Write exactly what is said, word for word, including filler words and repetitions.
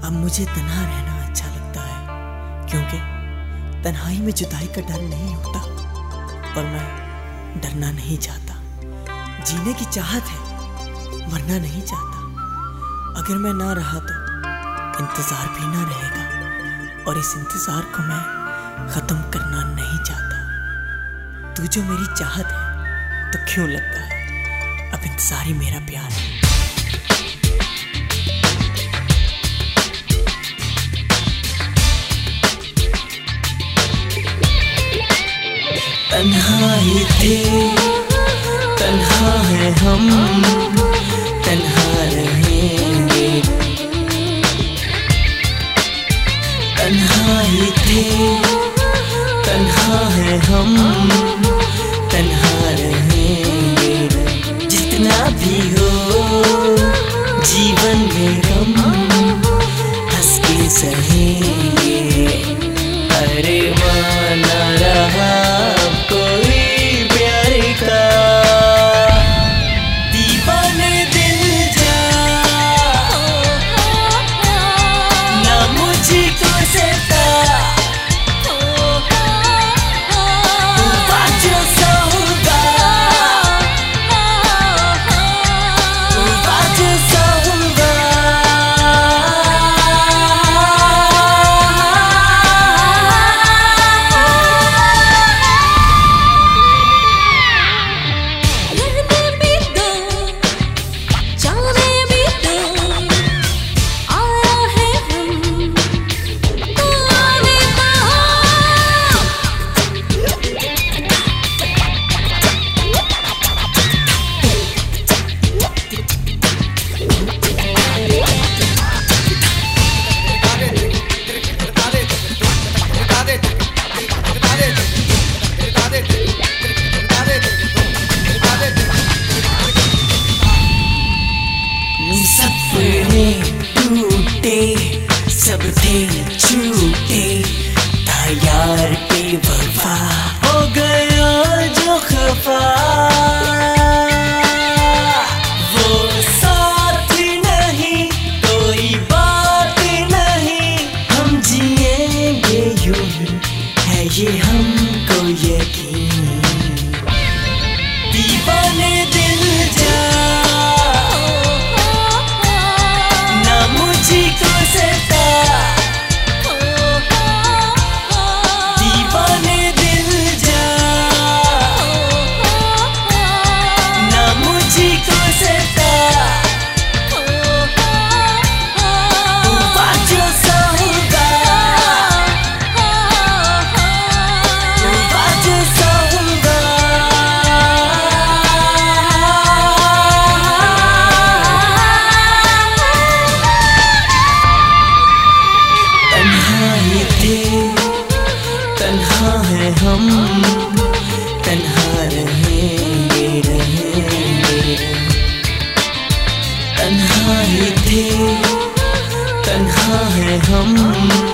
अब मुझे तन्हा रहना अच्छा लगता है, क्योंकि तन्हाई में जुदाई का डर नहीं होता और मैं डरना नहीं चाहता। जीने की चाहत है, मरना नहीं चाहता। अगर मैं ना रहा तो इंतज़ार भी ना रहेगा और इस इंतज़ार को मैं ख़त्म करना नहीं चाहता। तू जो मेरी चाहत है तो क्यों लगता है अब इंतज़ार ही मेरा प्यार है। तन्हा ही थे, तन्हा है हम, तन्हा रहेंगे। तन्हा ही थे, तन्हा है हम, तन्हा रहेंगे। जितना भी हो जीवन में गम, हंस के सहेंगे। अरे माना रहा कोई प्यार का, दीवाने दिल जा ना मुझको सता। बाजो सौदा, बाजो सौदा। सपने टूटे सब थे झूठे, था यार बेवफा हो गया जो खफा। वो साथ नहीं कोई बात नहीं, हम जिएंगे यूं ही है ये हमको यकीन। दीवाने दिल जा मुझको सता। दीवाने दिल जा ना मुझको सता। बाजो सौदा, बाजो सौदा। तन्हा ही थे, तन्हा है हम, तन्हा रहेंगे रहेंगे। तन्हा ही थे, तन्हा है हम।